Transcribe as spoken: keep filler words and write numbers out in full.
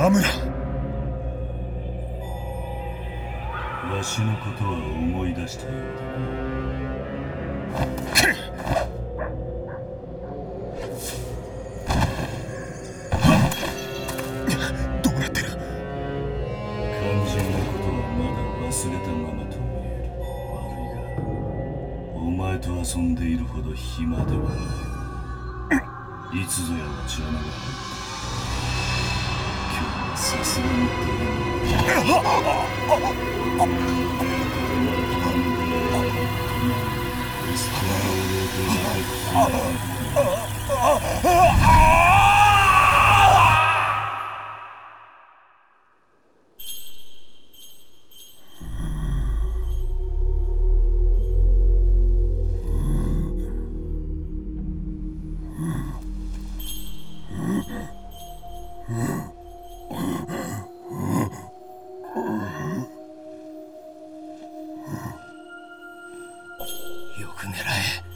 田村。 わしのことは思い出したようだな。 どうなってる？ 肝心なことはまだ忘れたままと見える。悪いがお前と遊んでいるほど暇ではない。いつぞやの邪魔が入った。今日はさすがによく狙え。